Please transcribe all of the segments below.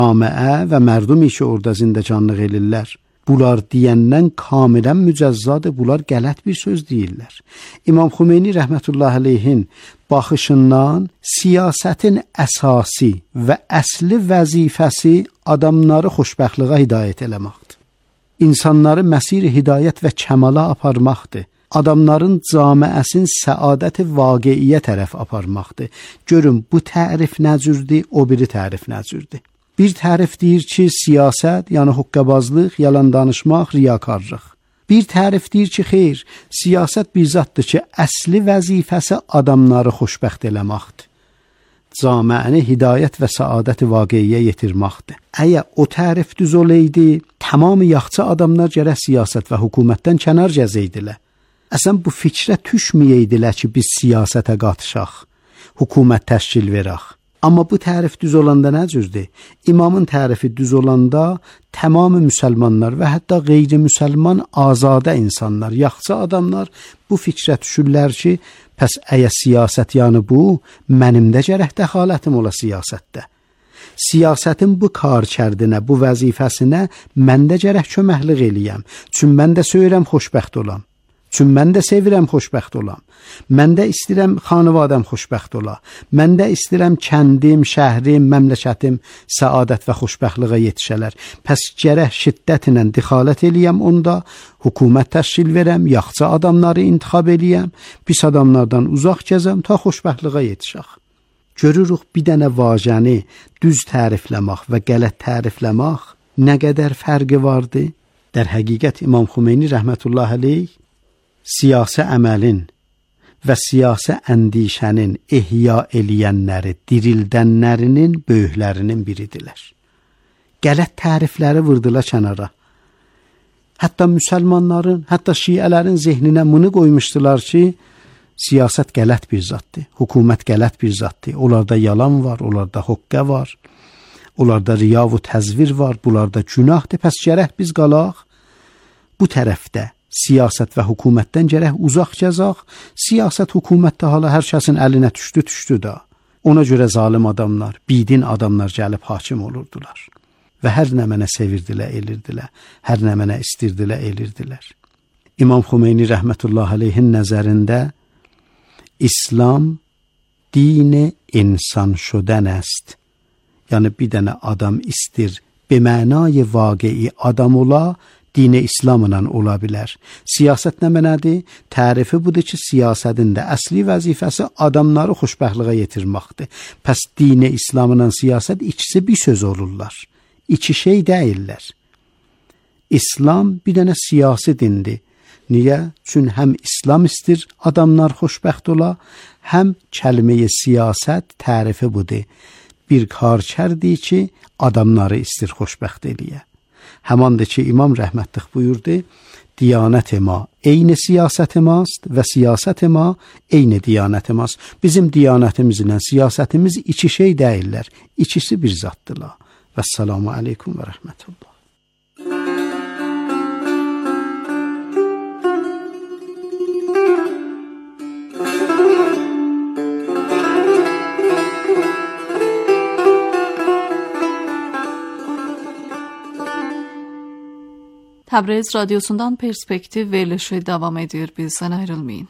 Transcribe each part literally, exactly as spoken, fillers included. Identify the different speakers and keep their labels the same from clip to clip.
Speaker 1: camiə və mərdumi ki, orada zindəcanlıq elirlər. Bunlar deyəndən kamilən mücəzzadır, bunlar qələt bir söz deyirlər. İmam Xümeyni rəhmətullahi aleyhin baxışından siyasətin əsası və əsli vəzifəsi adamları xoşbəxtliyə hidayət eləməkdir. İnsanları məsir-i hidayət və kəmala aparmaqdır. Adamların camiəsin səadət-i vaqiiyyə tərəf aparmaqdır. Görün, bu tərif nə cürdür, o biri tərif nə cürdür. Bir tərif deyir ki, siyasət, yəni huqqabazlıq, yalan danışmaq, riyakarlıq. Bir tərif deyir ki, xeyr, siyasət bir zatdır ki, əsli vəzifəsi adamları xoşbəxt eləməkdir. Camiəni hidayət və səadət-i vaqiiyyə yetirməkdir. Əgər o tərif düz olaydı, tamamı yaxçı adamlar gərək siyasət və hökumətdən kənar gəzəydilər. Əsən bu fikrə düşməyəydilər ki, biz siyasətə qatışaq, hökumət təşkil verək. Amma bu tərif düz olanda nə cüzdür? İmamın tərifi düz olanda tamamı müsəlmanlar və hətta qeyri-müsəlman azadə insanlar, yaxşı adamlar bu fikrə düşürlər ki, pəs əgər siyasət yəni bu, mənim də gərək dəxalətim ola siyasətdə. Siyasətin bu karkərdinə, bu vəzifəsinə mən də gərək köməklik eləyəm. Çün mən də söyürəm xoşbəxt olam. Çün mən də sevirəm xoşbəxt olam. Mən də istəyirəm xanavadəm xoşbəxt ola. Mən də istəyirəm kəndim, şəhrim, məmləkətim səadət və xoşbəxtliyə yetişələr. Pəs gərək şiddətlə dixalət eləyəm onda, hökumət təşkil verəm, yaxçı adamları intixab eləyəm, pis adamlardan uzaq gəzəm, ta xoşbəxtliyə yetişək. Görürük bir dənə vacəni düz tərifləmək və qələt tərifləmək nə qədər fərqi vardı? Dər həqiqət İmam Xümeyni rəhmətullahi aleyh siyasi əməlin və siyasi əndişənin ehya eləyənləri, dirildənlərinin böyüklərinin biridirlər. Qələt tərifləri vurdular kənara. Hətta müsəlmanların, hətta şiələrin zehninə bunu qoymuşdular ki, siyasət qələt bir zatdır, hökumət qələt bir zatdır. Onlarda yalan var, onlarda hoqqə var, onlarda riya və təzvir var, bunlarda günahdır. Pəs gərək biz qalaq bu tərəfdə. Siyasət və hökumətdən gərək uzaq gəzaq. Siyasət, hökumətdə hala hər kəsin əlinə düşdü, düşdü da. Ona görə zalim adamlar, bidin adamlar gəlib hakim olurdular. Və hər nə mənə sevirdilər, elirdilər. Hər nə mənə istirdilər, elirdilər. İmam Xümeyni rəhmətullahi aleyhin nəzərində İslam dini insan şudən əst. Yəni bir dənə adam istir, bəmənay vaqi'i adam ola, dini İslamla ola bilər. Siyasət nə mənədir? Tərifi budur ki, siyasətin də əsli vəzifəsi adamları xoşbəxtliyə yetirməkdir. Pəs dini İslamla siyasət ikisi bir söz olurlar. İki şey deyirlər. İslam bir dənə siyasi dindir. Niyə? Çün həm İslam istir adamlar xoşbəxt ola, həm kəlmə-i siyasət tərifi budur. Bir karkərdir ki, adamları istir xoşbəxt eləyə. Həmandır ki, İmam rəhmətlik buyurdu, diyanət ma eyni siyasət mast və siyasət ma eyni diyanət mast. Bizim diyanətimizlə siyasətimiz iki şey deyirlər, ikisi bir zatdırlar. Vəssalamu aleykum və rəhmətullah.
Speaker 2: Təbriz radyosundan perspektiv verilişi devam edir. Bizden ayrılmayın.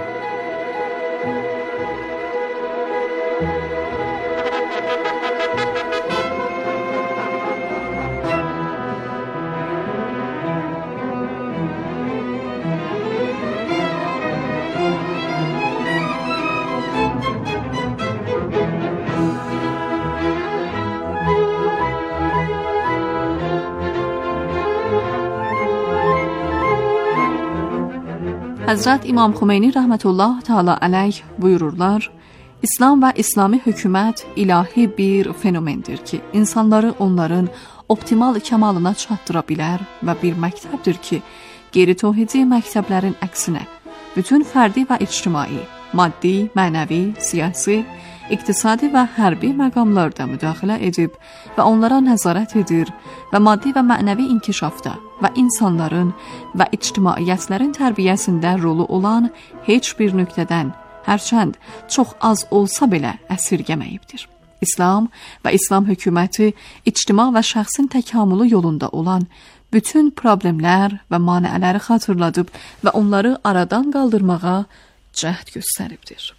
Speaker 2: Həzrət İmam Xümeyni rəhmətullah təala əleyh buyururlar, İslam və İslami hökumət ilahi bir fenomendir ki, insanları onların optimal kəmalına çatdıra bilər və bir məktəbdir ki, qeyri-tövhidi məktəblərin əksinə, bütün fərdi və ictimai, maddi, mənəvi, siyasi, iqtisadi və hərbi məqamlarda müdaxilə edib və onlara nəzarət edir və maddi və mənəvi inkişafda və insanların və ictimaiyyətlərin tərbiyəsində rolu olan heç bir nöqtədən, hərçənd çox az olsa belə əsirgəməyibdir. İslam və İslam hökuməti ictima və şəxsin təkamülü yolunda olan bütün problemlər və maneələri xatırladıb və onları aradan qaldırmağa cəhd göstəribdir.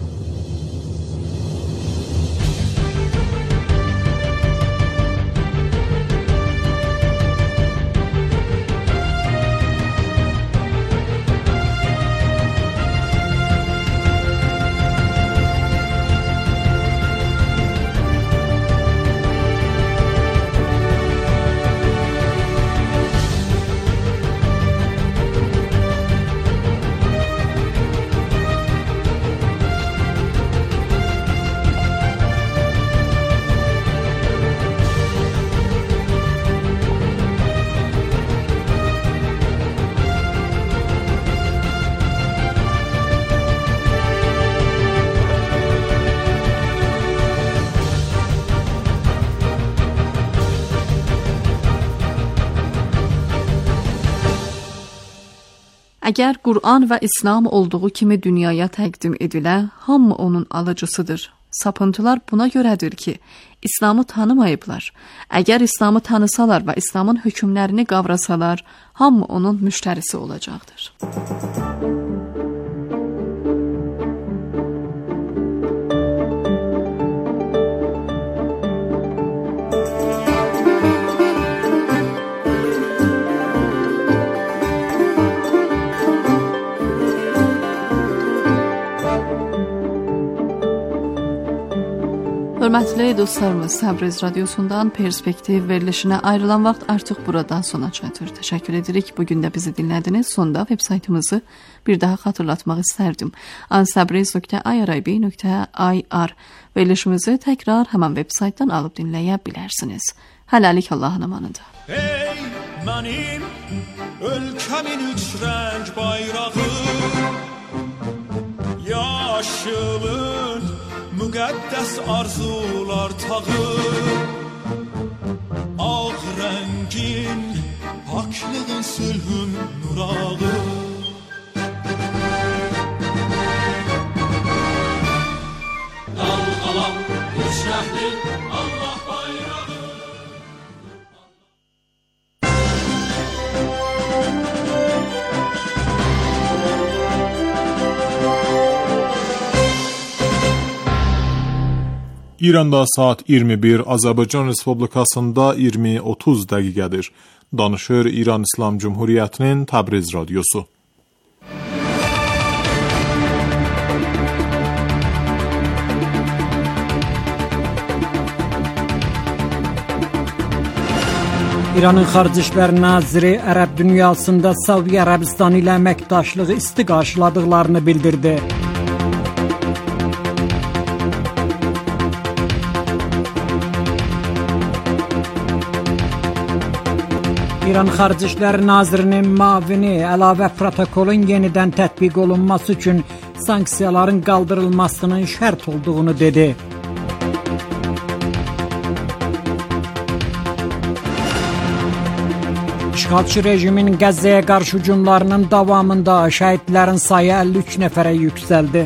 Speaker 2: Əgər Qur'an və İslam olduğu kimi dünyaya təqdim edilə, hamı onun alıcısıdır. Sapıntılar buna görədir ki, İslamı tanımayıblar. Əgər İslamı tanısalar və İslamın hökmlərini qavrasalar, hamı onun müştərisi olacaqdır. Hörmətli dostlarımız, Təbriz Radiosundan Perspektiv verilişinə ayrılan vaxt artıq burada sona çatır. Təşəkkür edirik. Bugün də bizi dinlədiniz. Sonda web saytımızı bir daha xatırlatmaq istərdim. ansabriz nöqtə irib nöqtə ir verilişimizi təkrar həmən web saytdan alıb dinləyə bilərsiniz. Hələlik Allahın amanında.
Speaker 3: Ey mənim ölkəmin üç rəng bayrağı, yaşılın müqəddəs arzular tağı, ağ rəngin haklığın sülhün nurağı. Dalğalan üç rəhli Allah bayrağı.
Speaker 4: İranda saat iyirmi bir, Azərbaycan Respublikasında iyirmi otuz dəqiqədir. Danışır İran İslam Cumhuriyyətinin Təbriz Radiosu.
Speaker 5: İranın Xarici İşlər Naziri Ərəb dünyasında Səudiyyə Ərəbistanı ilə əməkdaşlığı isti qarşıladıqlarını bildirdi. İran Xarici İşlər Nazirinin müavini əlavə protokolun yenidən tətbiq olunması üçün sanksiyaların qaldırılmasının şərt olduğunu dedi. İşğalçı rejimin Qəzzəyə qarşı hücumlarının davamında şəhidlərin sayı əlli üç nəfərə yüksəldi.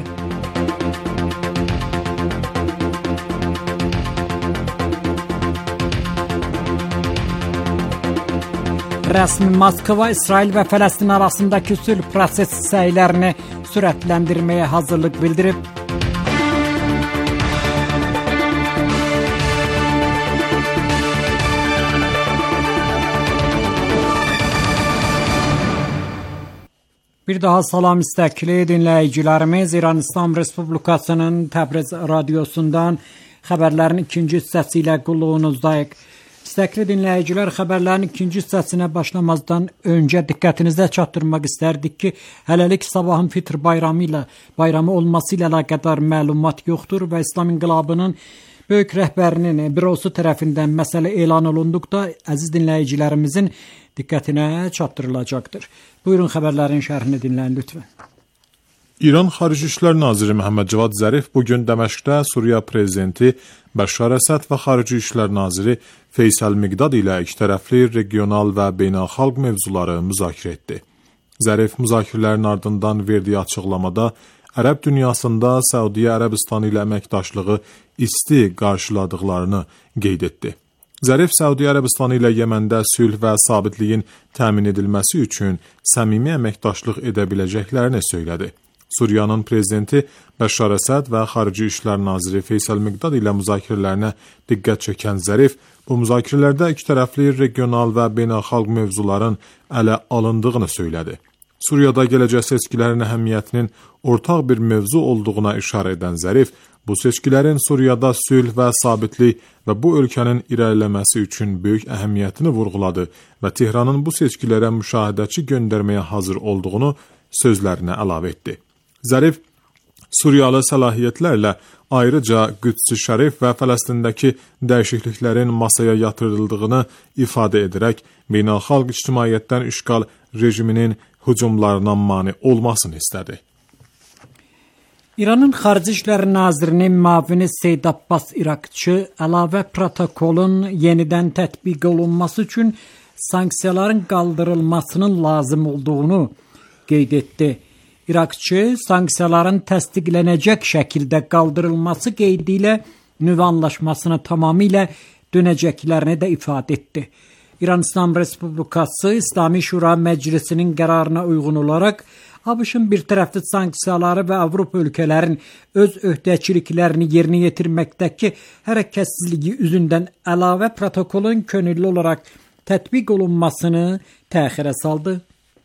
Speaker 5: Rəsmi Moskva, İsrail və Fələstin arasındakı sülh prosesi səylərini sürətləndirməyə hazırlıq bildirib. Bir daha salam istəkli dinləyicilərimiz, İran İslam Respublikasının Təbriz Radiosundan xəbərlərin ikinci hissəsi ilə qulluğunuzdayıq. İstəkli dinləyicilər, xəbərlərin ikinci hissəsinə başlamazdan öncə diqqətinizə çatdırmaq istərdik ki, hələlik sabahın fitr bayramı ilə bayramı olması ilə əlaqədar məlumat yoxdur və İslam İnqilabının böyük rəhbərinin bürosu tərəfindən məsələ elan olunduqda əziz dinləyicilərimizin diqqətinə çatdırılacaqdır. Buyurun xəbərlərin şərhini dinləyin lütfən.
Speaker 4: İran Xarici İşlər Naziri Məhəmməd Cavad Zərif bugün Dəməşqdə Suriya prezidenti Bəşar Əsəd və Xarici İşlər Naziri Feysəl Miqdad ilə ikitərəfli regional və beynəlxalq mövzuları müzakirə etdi. Zərif müzakirələrin ardından verdiyi açıqlamada Ərəb dünyasında Səudiyyə Ərəbistanı ilə əməkdaşlığı isti qarşıladıqlarını qeyd etdi. Zərif Səudiyyə Ərəbistanı ilə Yəməndə sülh və sabitliyin təmin edilməsi üçün səmimi əməkdaşlıq edə biləcəklərini söylədi. Suriyanın prezidenti Bəşar Əsəd və Xarici İşlər naziri Feysal Miqdad ilə müzakirələrinə diqqət çəkən Zərif, bu müzakirələrdə ikitərəfli regional və beynəlxalq mövzuların ələ alındığını söylədi. Suriyada gələcək seçkilərin əhəmiyyətinin ortaq bir mövzu olduğuna işarə edən Zərif, bu seçkilərin Suriyada sülh və sabitlik və bu ölkənin irəliləməsi üçün böyük əhəmiyyətini vurğuladı və Tehranın bu seçkilərə müşahidəçi göndərməyə hazır olduğunu sözlərinə əlavə etdi. Zərif, Suriyalı səlahiyyətlərlə ayrıca Qüds-i Şərif və Fələstindəki dəyişikliklərin masaya yatırıldığını ifadə edərək, beynəlxalq ictimaiyyətdən işğal rejiminin hücumlarına mane olmasını istədi.
Speaker 5: İranın Xarici İşlər Nazirinin müavini Seyd Abbas İraqçı əlavə protokolun yenidən tətbiq olunması üçün sanksiyaların qaldırılmasının lazım olduğunu qeyd etdi. İraqçı sanksiyaların təsdiqlənəcək şəkildə qaldırılması qeydi ilə nüvə anlaşmasına tamamilə dönəcəklərini də ifadə etdi. İran İslam Respublikası İslami Şura Məclisinin qərarına uyğun olaraq ABŞ-ın bir tərəfli sanksiyaları və Avropa ölkələrin öz öhdəçiliklərini yerinə yetirməkdəki hərəkətsizliyi üzündən əlavə protokolun könüllü olaraq tətbiq olunmasını təxirə saldı.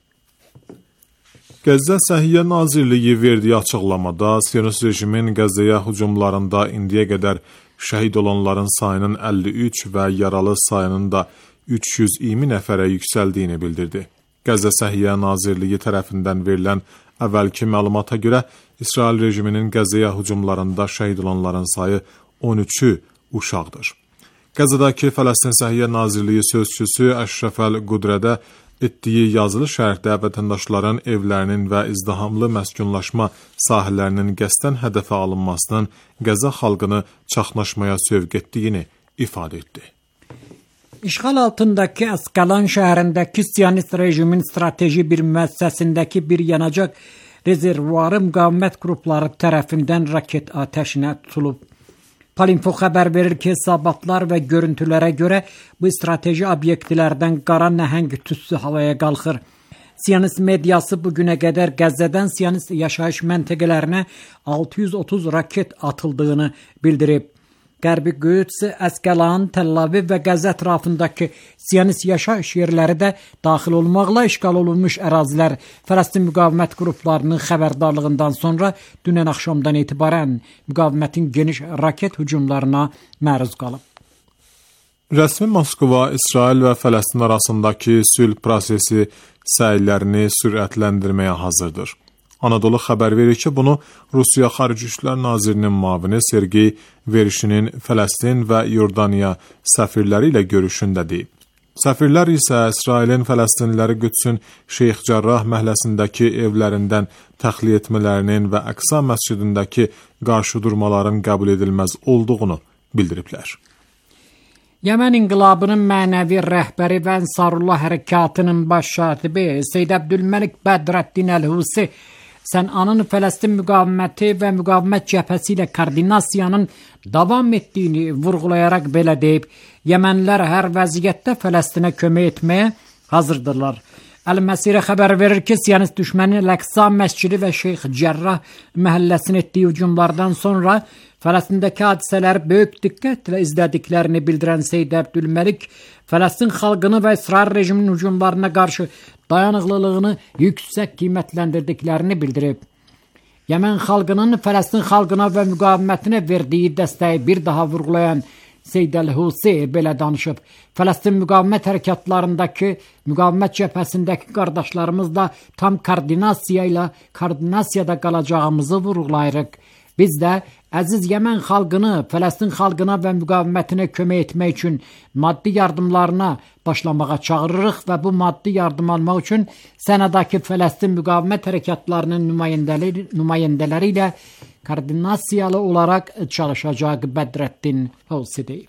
Speaker 4: Qəzza Səhiyyə Nazirliyi verdiyi açıqlamada Siyonist rejimin Qəzzəyə hücumlarında indiyə qədər şəhid olanların sayının əlli üç və yaralı sayının da üç yüz iyirmi nəfərə yüksəldiyini bildirdi. Qəzza Səhiyyə Nazirliyi tərəfindən verilən əvvəlki məlumata görə İsrail rejiminin Qəzzəyə hücumlarında şəhid olanların sayı on üçü uşaqdır. Qəzzadakı Fələstin Səhiyyə Nazirliyi sözçüsü Əşrəfəl Qudrədə etdiyi yazılı şərhdə vətəndaşların evlərinin və izdihamlı məskunlaşma sahələrinin qəsdən hədəfə alınmasının Qəzza xalqını çaxnaşmaya sövq etdiyini ifadə etdi.
Speaker 5: İşğal altındakı Əskalan şəhərindəki Siyonist rejimin strateji bir müəssisəsindəki bir yanacaq rezervuarı müqavimət qrupları tərəfindən raket atəşinə tutulub. Palinfo xəbər verir ki, hesabatlar və görüntülərə görə bu strateji obyektlərdən qara nəhəng tüssü havaya qalxır. Siyonist mediası bugünə qədər Qəzzədən Siyonist yaşayış məntəqələrinə altı yüz otuz raket atıldığını bildirib. Qərbi Qüds, Əskalan, Təl-Aviv və Qəzza ətrafındakı Siyonist yaşayış yerləri də daxil olmaqla işğal olunmuş ərazilər Fələstin müqavimət qruplarının xəbərdarlığından sonra dünən axşamdan etibarən müqavimətin geniş raket hücumlarına məruz qalıb.
Speaker 4: Rəsmi Moskva, İsrail və Fələstin arasındakı sülh prosesi səylərini sürətləndirməyə hazırdır. Anadolu xəbər verir ki, bunu Rusiya Xarici İşlər Nazirinin müavini Sergey Verişinin Fələstin və Yordaniya səfirləri ilə görüşündə deyib. Səfirlər isə İsrailin Fələstinliləri Qüdsün Şeyx Cərrah məhəlləsindəki evlərindən təxliyə etmələrinin və Əqsa məscidindəki qarşıdurmaların qəbul edilməz olduğunu bildiriblər.
Speaker 5: Yəmən inqilabının mənəvi rəhbəri və Ənsarullah hərəkatının baş katibi Seyd Əbdülməlik Bədrəddin Əl-Husi Sənanın Fələstin müqaviməti və müqavimət cəbhəsi ilə koordinasiyanın davam etdiyini vurğulayaraq belə deyib, Yəmənlər hər vəziyyətdə Fələstinə kömək etməyə hazırdırlar. Əl-Məsirə xəbər verir ki, Siyonist düşməni Əl-Əqsa məscidi və Şeyx Cərrah məhəlləsinin etdiyi hücumlardan sonra Fələstindəki hadisələri böyük diqqətlə izlədiklərini bildirən Seyd Əbdülməlik, Fələstin xalqını və İsrail rejiminin hücumlarına qarşı dayanıqlılığını yüksək qiymətləndirdiklərini bildirib. Yəmən xalqının Fələstin xalqına və müqavimətinə verdiyi dəstəyi bir daha vurğulayan Seyd Əl-Husi belə danışıb. Fələstin müqavimət hərəkatlarındakı, müqavimət cəbhəsindəki qardaşlarımızla tam koordinasiya ilə koordinasiyada qalacağımızı vurğulayırıq. Biz də əziz Yəmən xalqını, Fələstin xalqına və müqavimətinə kömək etmək üçün maddi yardımlarına başlamağa çağırırıq və bu maddi yardım almaq üçün Sənədəki Fələstin müqavimət hərəkatlarının nümayəndələri, nümayəndələri ilə koordinasiyalı olaraq çalışacaq Bədrəddin Əl-Husi deyib.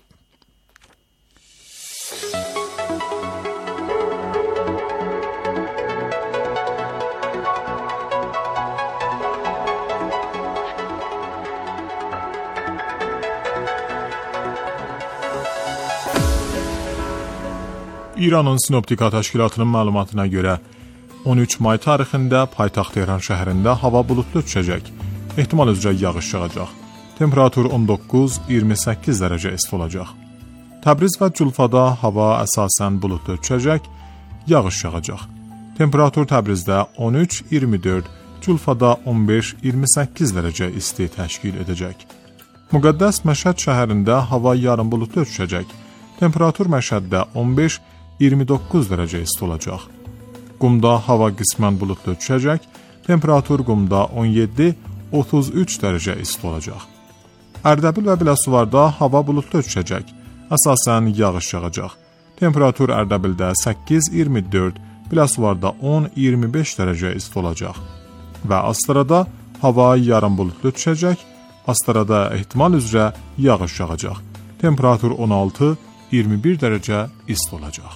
Speaker 4: İranın Sinoptika Təşkilatının məlumatına görə on üç may tarixində paytaxt Tehran şəhərində hava buludlu düşəcək. Ehtimal üzrə yağış yağacaq. Temperatur on doqquz iyirmi səkkiz dərəcə isti olacaq. Təbriz və Culfada hava əsasən buludlu düşəcək, yağış yağacaq. Temperatur Təbrizdə on üç iyirmi dörd, Culfada on beş iyirmi səkkiz dərəcə isti təşkil edəcək. Müqəddəs Məşhəd şəhərində hava yarım buludlu düşəcək. Temperatur Məşhəddə on beş iyirmi doqquz dərəcə isti olacaq. Qumda hava qismən buludlu düşəcək. Temperatur Qumda on yeddi otuz üç dərəcə isti olacaq. Ərdəbil və Biləsuvarda hava buludlu düşəcək. Əsasən yağış yağacaq. Temperatur Ərdəbildə səkkiz iyirmi dörd, Biləsuvarda on iyirmi beş dərəcə isti olacaq. Və Astarada hava yarım buludlu düşəcək. Astarada ehtimal üzrə yağış yağacaq. Temperatur on altı iyirmi bir dərəcə isti olacaq.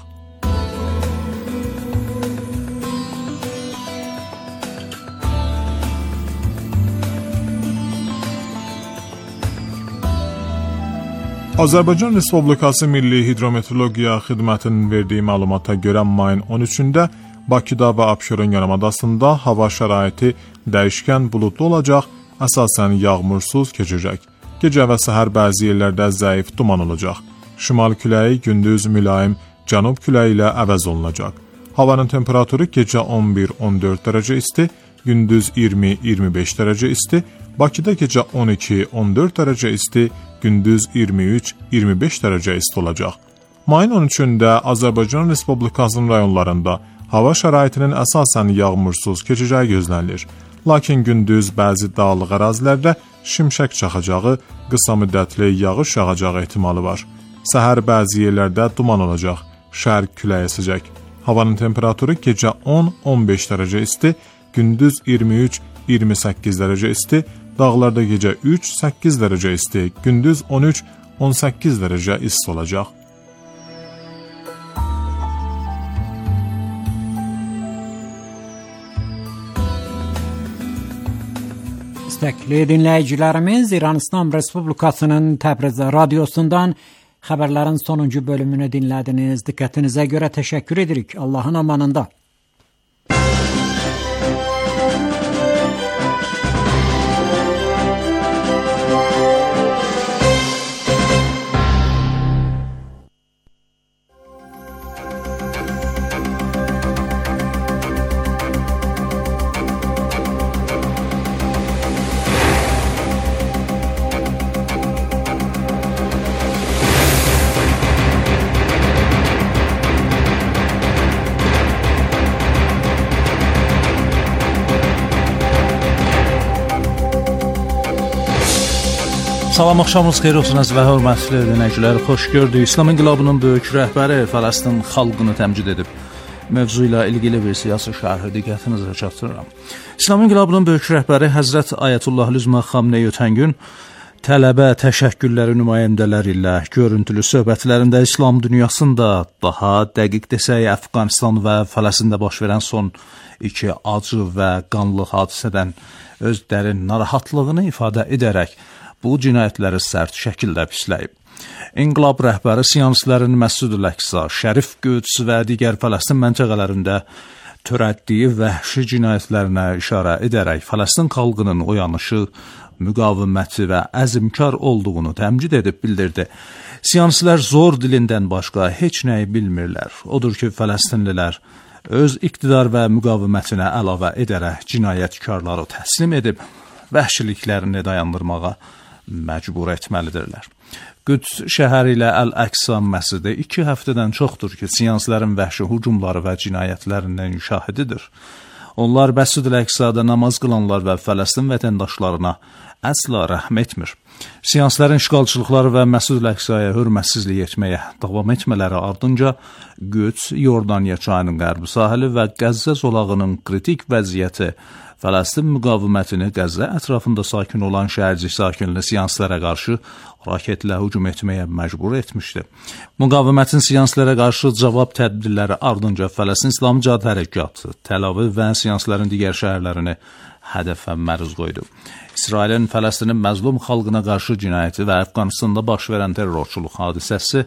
Speaker 4: Azərbaycan Respublikası Milli Hidrometeorologiya Xidmətinin verdiyi məlumata görə mayın on üçündə Bakıda və Abşeron yarımadasında hava şəraiti dəyişkən buludlu olacaq, əsasən yağmursuz keçəcək. Gecə və səhər bəzi yerlərdə zəif duman olacaq. Şimal küləyi gündüz mülayim cənub küləyi ilə əvəz olunacaq. Havanın temperaturu gecə on bir on dörd dərəcə isti, gündüz iyirmi iyirmi beş dərəcə isti, Bakıda gecə on iki on dörd dərəcə isti, gündüz iyirmi üç iyirmi beş dərəcə isti olacaq. Mayın on üçündə Azərbaycan Respublikasının rayonlarında hava şəraitinin əsasən yağmursuz keçəcəyi gözlənilir. Lakin gündüz bəzi dağlıq ərazilərdə şimşək çaxacağı, qısa müddətli yağış yağacağı ehtimalı var. Səhər bəzi yerlərdə duman olacaq, şərq küləyi əsəcək. Havanın temperaturu gecə on on beş dərəcə isti, gündüz iyirmi üç iyirmi səkkiz dərəcə isti, dağlarda gecə üç səkkiz dərəcə isti, gündüz on üç on səkkiz dərəcə isti olacaq.
Speaker 5: İstəkli dinləyicilərimiz, İran İslam Respublikasının Təbriz radiosundan xəbərlərin sonuncu bölümünü dinlədiniz. Diqqətinizə görə təşəkkür edirik. Allahın amanında.
Speaker 6: Salam, axşamınız xeyir olsun əziz və hörmətli dinləyicilər. Xoş gördük. İslam İnqilabının böyük rəhbəri Fələstin xalqını təmcid edib. Mövzu ilə ilgili bir siyasi şərhi diqqətinizə çatdırıram. İslam İnqilabının böyük rəhbəri Həzrət Ayətullah Lüzma Xamneyi ötən gün tələbə təşəkkürləri nümayəndələri ilə görüntülü söhbətlərində İslam dünyasında daha dəqiq desək Əfqanistan və Fələstində baş verən son iki acı və qanlı hadisədən öz dərin narahatlığını ifadə edərək bu cinayətləri sərt şəkildə pisləyib. İnqilab rəhbəri siyonistlərin Məsud-ül Əqsa, Şərif Qüds və digər Fələstin məntəqələrində törətdiyi vəhşi cinayətlərinə işarə edərək Fələstin xalqının oyanışı, müqaviməti və əzmkar olduğunu təmcid edib bildirdi. Siyonistlər zor dilindən başqa heç nəyi bilmirlər. Odur ki, Fələstinlilər öz iqtidar və müqavimətinə əlavə edərək cinayətkarları təslim edib, vəhşiliklərini dayandırmağa məcbur etməlidirlər. Qüds şəhəri ilə Əl-Əqsa məscidi iki həftədən çoxdur ki, siyonistlərin vəhşi hücumları və cinayətlərindən şahididir. Onlar Məscid-ül Əqsada namaz qılanlar və Fələstin vətəndaşlarına əsla rəhm etmir. Siyonistlərin işğalçılıqları və Məscid-ül Əqsaya hörmətsizlik etməyə davam etmələri ardınca Qüds, Yordaniya çayının qərbi sahili və Qəzzə zolağının kritik vəziyyəti Fələstin müqavimətini Qəzzə ətrafında sakin olan şəhərcik sakinli siyonistlərə qarşı raketlə hücum etməyə məcbur etmişdi. Müqavimətin siyonistlərə qarşı cavab tədbirləri ardınca Fələstin İslam Cihad Hərəkatı, Təl-Aviv və siyonistlərin digər şəhərlərini hədəfə məruz qoydu. İsrailin Fələstinin məzlum xalqına qarşı cinayəti və Əfqanistanda baş verən terrorçuluq hadisəsi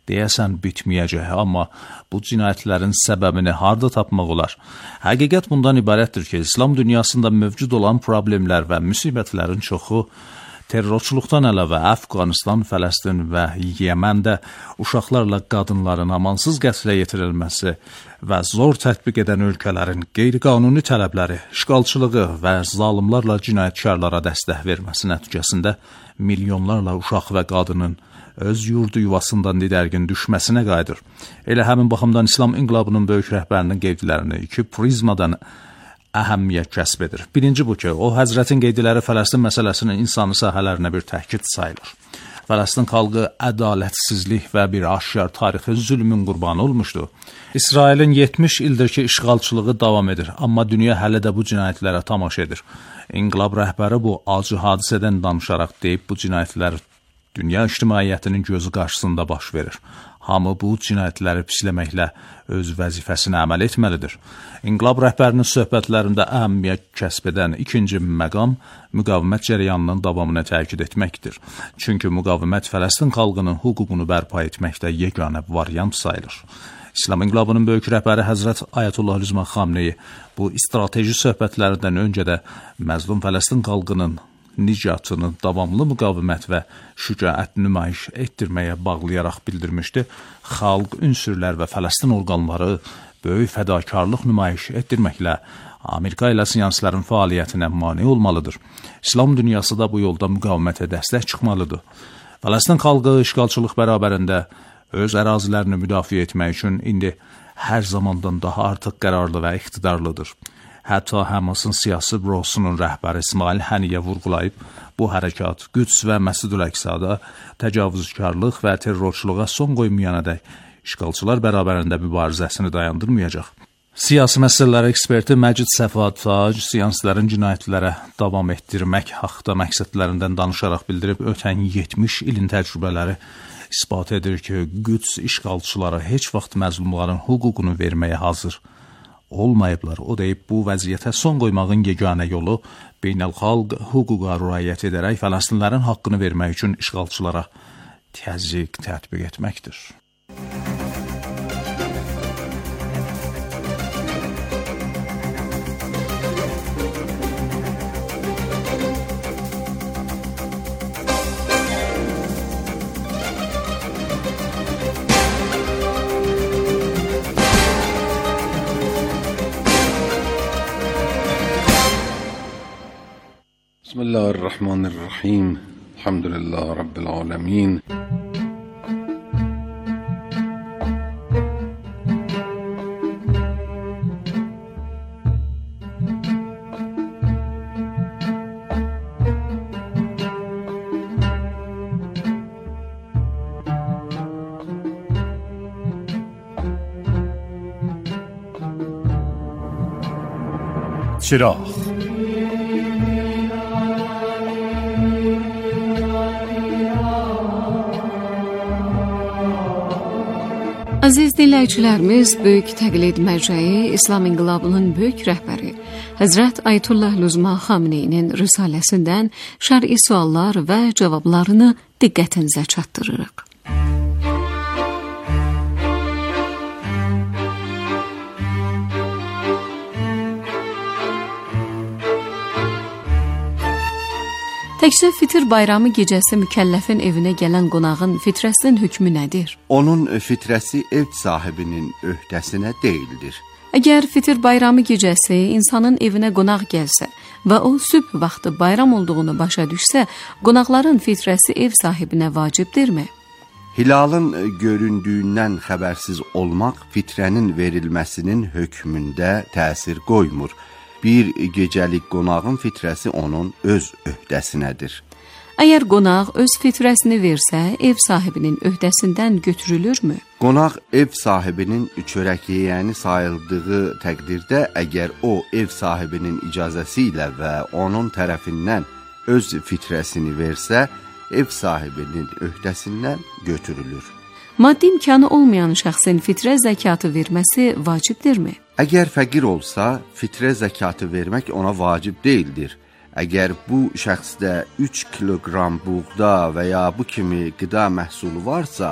Speaker 6: deyəsən bitməyəcək, amma bu cinayətlərin səbəbini harda tapmaq olar? Həqiqət bundan ibarətdir ki, İslam dünyasında mövcud olan problemlər və müsibətlərin çoxu terrorçuluqdan əlavə Əfqanistan, Fələstin və Yəməndə uşaqlarla qadınların amansız qətlə yetirilməsi və zor tətbiq edən ölkələrin qeyri-qanuni tələbləri, işğalçılığı və zalimlarla cinayətkarlara dəstək verməsi nəticəsində milyonlarla uşaq və qadının öz yurdu yuvasından didərgin düşməsinə qayıdır. Elə həmin baxımdan İslam inqilabının böyük rəhbərinin qeydlərini iki prizmadan əhəmiyyət kəsb edir. Birinci bu ki, o Həzrətin qeydləri Fələstin məsələsinin insani sahələrinə bir təhkid sayılır. Fələstin xalqı ədalətsizlik və bir aşkar tarixi zülmün qurbanı olmuşdu. İsrailin yetmiş ildir ki, işğalçılığı davam edir, amma dünya hələ də bu cinayətlərə tamaşa edir. İnqilab rəhbəri bu acı hadisədən danışaraq deyib bu cinayətlər dünya ictimaiyyətinin gözü qarşısında baş verir. Hamı bu cinayətləri pisləməklə öz vəzifəsinə əməl etməlidir. İnqilab rəhbərinin söhbətlərində əhəmiyyət kəsb edən ikinci məqam müqavimət cərəyanının davamını təkid etməkdir. Çünki müqavimət Fələstin xalqının hüququnu bərpa etməkdə yeganə variant sayılır. İslam inqilabının böyük rəhbəri Həzrət Ayətullah Rızvan Xamneyi bu strateji söhbətlərdən öncə də məzlum Fələstin xalqının nicatını davamlı müqavimət və şücaət nümayiş etdirməyə bağlayaraq bildirmişdi. Xalq, ünsürlər və Fələstin orqanları böyük fədakarlıq nümayiş etdirməklə Amerika ilə siyansların fəaliyyətinə mane olmalıdır. İslam dünyası da bu yolda müqavimətə dəstək çıxmalıdır. Fələstin xalqı işğalçılıq bərabərində öz ərazilərini müdafiə etmək üçün indi hər zamandan daha artıq qərarlı və iqtidarlıdır. Hətta Həmasın siyasi bürosunun rəhbəri İsmail Həniyə vurğulayıb, bu hərəkat Qüds və Məscidül-Əqsada təcavüzkarlıq və terrorçuluğa son qoymayanadək işğalçılar bərabərində mübarizəsini dayandırmayacaq. Siyasi məsələlər eksperti Məcid Səfad Tac, siyansların cinayətlərə davam etdirmək haqda məqsədlərindən danışaraq bildirib, ötən yetmiş ilin təcrübələri ispat edir ki, Qüds işğalçıları heç vaxt məzlumların hüququnu verməyə hazır olmayıblar. O deyib, bu vəziyyətə son qoymağın yeganə yolu beynəlxalq hüquqa riayət edərək Fələstinlərin haqqını vermək üçün işğalçılara təzyiq tətbiq etməkdir.
Speaker 7: Bismillahirrahmanirrahim. Elhamdülillah Rabbil alemin.
Speaker 8: Çıraq.
Speaker 2: Aziz dinləyicilərimiz, böyük təqlid mərcəyi İslam inqilabının böyük rəhbəri Həzrət Ayətullah Rızvan Xamneyinin risaləsindən şər'i suallar və cavablarını diqqətinizə çatdırırıq. Təkcə Fitir bayramı gecəsi mükəlləfin evinə gələn qonağın fitrəsinin hökmü nədir?
Speaker 9: Onun fitrəsi ev sahibinin öhdəsinə deyildir.
Speaker 2: Əgər Fitir bayramı gecəsi insanın evinə qonaq gəlsə və o sübh vaxtı bayram olduğunu başa düşsə, qonaqların fitrəsi ev sahibinə vacibdirmi?
Speaker 9: Hilalın göründüyündən xəbərsiz olmaq fitrənin verilməsinin hökmündə təsir qoymur. Bir gecəlik qonağın fitrəsi onun öz öhdəsinədir.
Speaker 2: Əgər qonaq öz fitrəsini versə, ev sahibinin öhdəsindən götürülürmü?
Speaker 9: Qonaq ev sahibinin çörək yeyəni sayıldığı təqdirdə, əgər o ev sahibinin icazəsi ilə və onun tərəfindən öz fitrəsini versə, ev sahibinin öhdəsindən götürülür.
Speaker 2: Maddi imkanı olmayan şəxsin fitrə zəkatı verməsi vacibdirmi?
Speaker 9: Əgər fəqir olsa, fitrə zəkatı vermək ona vacib deyildir. Əgər bu şəxsdə üç kiloqram buğda və ya bu kimi qida məhsulu varsa,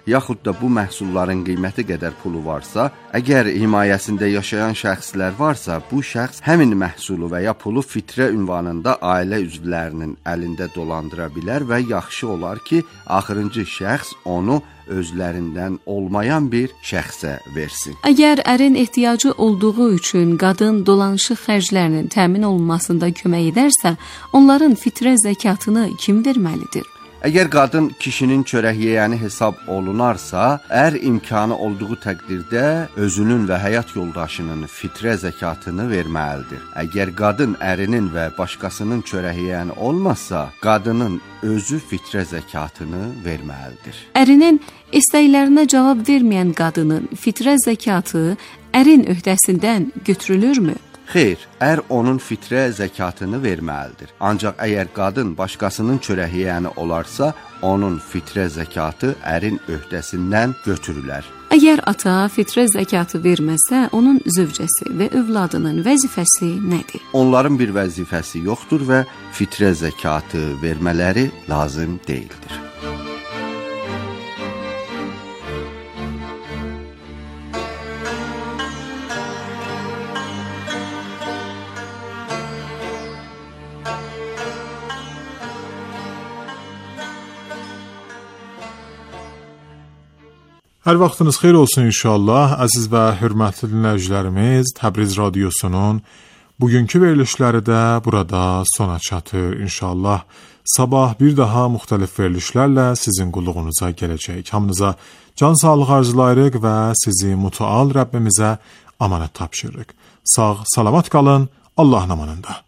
Speaker 9: yaxud da bu məhsulların qiyməti qədər pulu varsa, əgər himayəsində yaşayan şəxslər varsa, bu şəxs həmin məhsulu və ya pulu fitrə ünvanında ailə üzvlərinin əlində dolandıra bilər və yaxşı olar ki, axırıncı şəxs onu özlərindən olmayan bir şəxsə versin.
Speaker 10: Əgər ərin ehtiyacı olduğu üçün qadın dolanışıq xərclərinin təmin olunmasında kömək edərsə, onların fitrə zəkatını kim verməlidir?
Speaker 9: Əgər qadın kişinin çörək yeyəni hesab olunarsa, ər imkanı olduğu təqdirdə özünün və həyat yoldaşının fitrə zəkatını verməlidir. Əgər qadın ərinin və başqasının çörək yeyəni olmazsa, qadının özü fitrə zəkatını verməlidir.
Speaker 10: Ərinin istəklərinə cavab verməyən qadının fitrə zəkatı ərin öhdəsindən götürülürmü?
Speaker 9: Xeyr, ər onun fitrə zəkatını verməlidir. Ancaq əgər qadın başqasının çörək yeyəni olarsa, onun fitrə zəkatı ərin öhdəsindən götürülər.
Speaker 10: Əgər ata fitrə zəkatı verməsə, onun zövcəsi və övladının vəzifəsi nədir?
Speaker 9: Onların bir vəzifəsi yoxdur və fitrə zəkatı vermələri lazım deyildir.
Speaker 4: Hər vaxtınız xeyir olsun inşallah. Əziz və hörmətli dinləyicilərimiz, Təbriz radiosunun bugünkü verilişləri də burada sona çatır inşallah. Sabah bir daha müxtəlif verilişlərlə sizin qulluğunuza gələcək. Hamınıza can sağlığı arzulayırıq və sizi mütəal Rəbbimizə amanət tapşırırıq. Sağ, salamat qalın, Allahın amanında.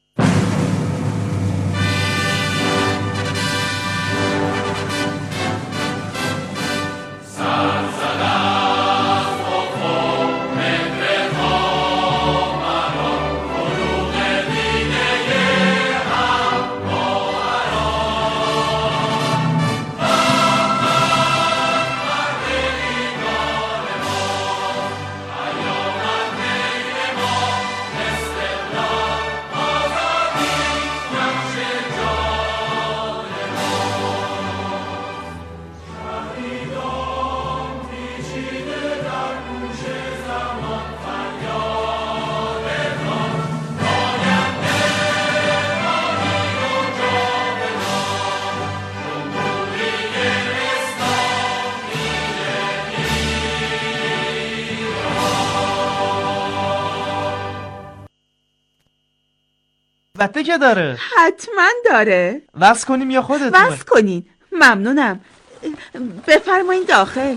Speaker 11: البته که داره.
Speaker 12: حتما داره.
Speaker 11: وصل کنیم یا خودتون؟
Speaker 12: وصل کنین. ممنونم. بفرمایین داخل.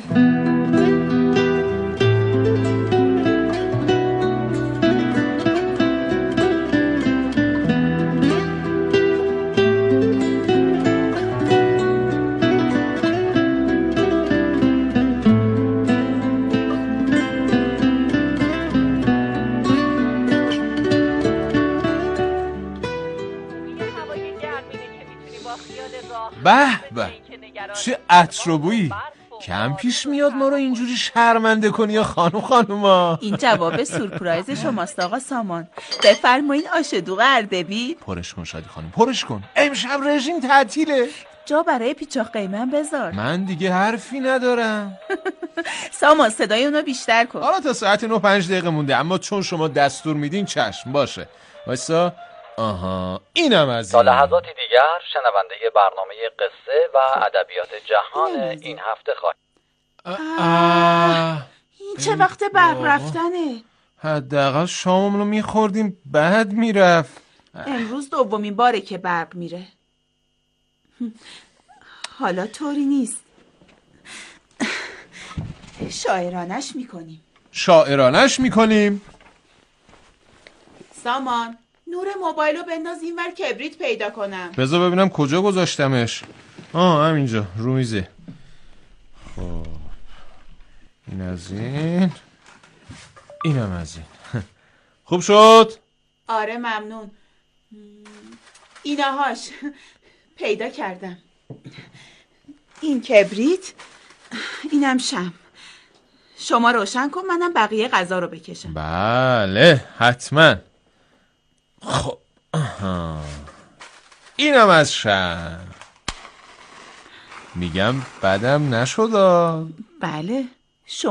Speaker 13: به به چه عطر و بویی. کم پیش میاد ما رو اینجوری شرمنده کنی یا خانم خانوما؟
Speaker 12: این جواب سورپرایز شماست آقا سامان. بفرمایین آش دوغ اردبیل.
Speaker 13: پرش کن شادی خانم، پرش کن. امشب رژیم تعطیله.
Speaker 12: جا برای پیچاق قیمن بذار.
Speaker 13: من دیگه حرفی ندارم.
Speaker 12: سامان صدای اونو بیشتر کن.
Speaker 13: حالا تا ساعت نه پنج دقیقه مونده، اما چون شما دستور میدین چشم باشه. وایسا. آها اینم از این.
Speaker 14: تا لحظاتی دیگر شنونده برنامه قصه و ادبیات جهان این هفته خواهید.
Speaker 12: این چه وقت برق رفتنه؟
Speaker 13: حداقل شاممون رو میخوردیم بعد میرفت.
Speaker 12: امروز دومین باره که برق میره. حالا طوری نیست. شاعرانش میکنیم.
Speaker 13: شاعرانش میکنیم؟
Speaker 12: سامان نور موبایل رو بنداز اینور کبریت پیدا کنم.
Speaker 13: بذار ببینم کجا گذاشتمش. آه همینجا رو میزه. خب این از این، اینم از این. خوب شد؟
Speaker 12: آره ممنون. اینهاش پیدا کردم. این کبریت، اینم شمع. شما روشن کن منم بقیه غذا رو بکشم.
Speaker 13: بله حتما. خب آها. اینم از شمع. میگم بدم نشدا.
Speaker 12: بله